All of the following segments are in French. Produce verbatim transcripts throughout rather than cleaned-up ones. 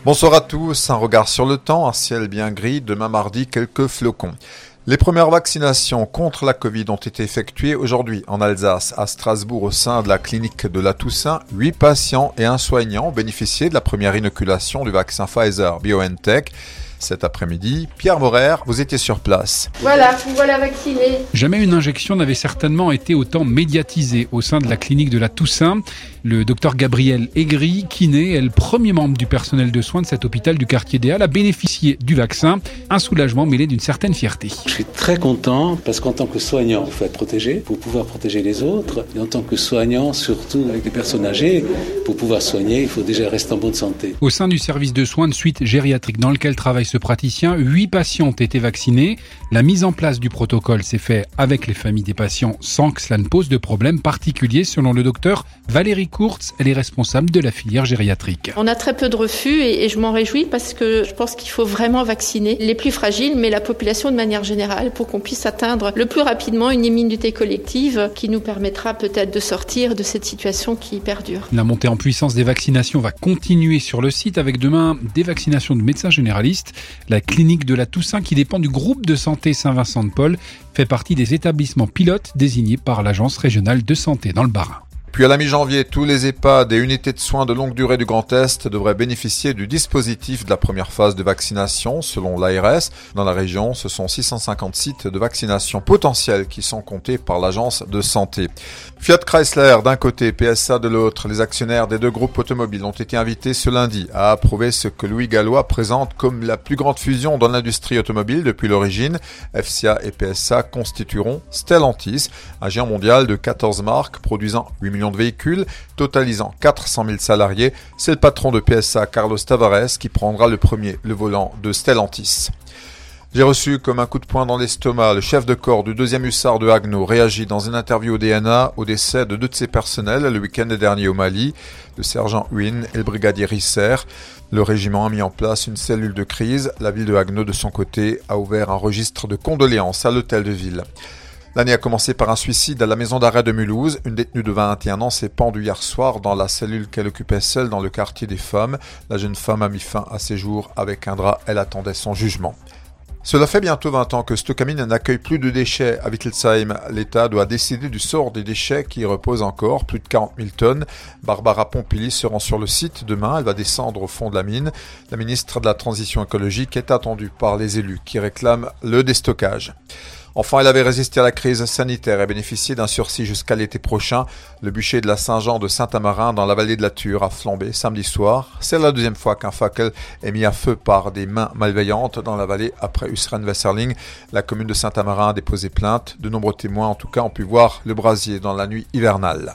Bonsoir à tous, un regard sur le temps, un ciel bien gris, demain mardi quelques flocons. Les premières vaccinations contre la Covid ont été effectuées aujourd'hui en Alsace, à Strasbourg, au sein de la clinique de la Toussaint. Huit patients et un soignant ont bénéficié de la première inoculation du vaccin Pfizer-BioNTech. Cet après-midi, Pierre Morer, vous étiez sur place. Voilà, vous voilà vacciné. Jamais une injection n'avait certainement été autant médiatisée au sein de la clinique de la Toussaint. Le docteur Gabriel Aigri, kiné, est le premier membre du personnel de soins de cet hôpital du quartier des Halles à bénéficier du vaccin. Un soulagement mêlé d'une certaine fierté. Je suis très content parce qu'en tant que soignant, il faut être protégé pour pouvoir protéger les autres. Et en tant que soignant, surtout avec des personnes âgées, pour pouvoir soigner, il faut déjà rester en bonne santé. Au sein du service de soins de suite gériatrique dans lequel travaille ce praticien, huit patients ont été vaccinés. La mise en place du protocole s'est faite avec les familles des patients sans que cela ne pose de problème particulier selon le docteur Valérie Kurtz, elle est responsable de la filière gériatrique. On a très peu de refus et, et je m'en réjouis parce que je pense qu'il faut vraiment vacciner les plus fragiles, mais la population de manière générale, pour qu'on puisse atteindre le plus rapidement une immunité collective qui nous permettra peut-être de sortir de cette situation qui perdure. La montée en puissance des vaccinations va continuer sur le site avec demain des vaccinations de médecins généralistes. La clinique de la Toussaint, qui dépend du groupe de santé Saint-Vincent-de-Paul, fait partie des établissements pilotes désignés par l'Agence régionale de santé dans le Bas-Rhin. Puis à la mi-janvier, tous les EHPAD et unités de soins de longue durée du Grand Est devraient bénéficier du dispositif de la première phase de vaccination selon l'A R S. Dans la région, ce sont six cent cinquante sites de vaccination potentiels qui sont comptés par l'Agence de santé. Fiat Chrysler d'un côté, P S A de l'autre, les actionnaires des deux groupes automobiles ont été invités ce lundi à approuver ce que Louis Gallois présente comme la plus grande fusion dans l'industrie automobile depuis l'origine. F C A et P S A constitueront Stellantis, un géant mondial de quatorze marques produisant huit millions de véhicules, totalisant quatre cent mille salariés. C'est le patron de P S A, Carlos Tavares, qui prendra le premier le volant de Stellantis. J'ai reçu comme un coup de poing dans l'estomac. Le chef de corps du deuxième hussard de Haguenau réagit dans une interview au D N A au décès de deux de ses personnels le week-end dernier au Mali, le sergent Huyn et le brigadier Risser. Le régiment a mis en place une cellule de crise. La ville de Haguenau, de son côté, a ouvert un registre de condoléances à l'hôtel de ville. L'année a commencé par un suicide à la maison d'arrêt de Mulhouse. Une détenue de vingt et un ans s'est pendue hier soir dans la cellule qu'elle occupait seule dans le quartier des femmes. La jeune femme a mis fin à ses jours avec un drap. Elle attendait son jugement. Cela fait bientôt vingt ans que Stocamine n'accueille plus de déchets à Wittelsheim. L'État doit décider du sort des déchets qui y reposent encore, plus de quarante mille tonnes. Barbara Pompili se rend sur le site demain. Elle va descendre au fond de la mine. La ministre de la Transition écologique est attendue par les élus qui réclament le déstockage. Enfin, elle avait résisté à la crise sanitaire et bénéficié d'un sursis jusqu'à l'été prochain. Le bûcher de la Saint-Jean de Saint-Amarin dans la vallée de la Thur a flambé samedi soir. C'est la deuxième fois qu'un fackel est mis à feu par des mains malveillantes dans la vallée après Usren-Wesserling. La commune de Saint-Amarin a déposé plainte. De nombreux témoins, en tout cas, ont pu voir le brasier dans la nuit hivernale.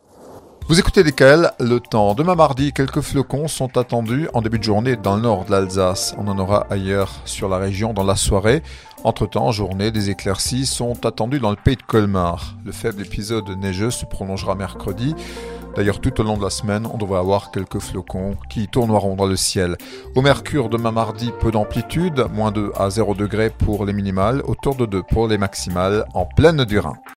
Vous écoutez D K L, le temps. Demain mardi, quelques flocons sont attendus en début de journée dans le nord de l'Alsace. On en aura ailleurs sur la région dans la soirée. Entre-temps, en journée, des éclaircies sont attendues dans le pays de Colmar. Le faible épisode neigeux se prolongera mercredi. D'ailleurs, tout au long de la semaine, on devrait avoir quelques flocons qui tourneront dans le ciel. Au mercure, demain mardi, peu d'amplitude, moins deux à zéro degré pour les minimales, autour de deux pour les maximales, en pleine du Rhin.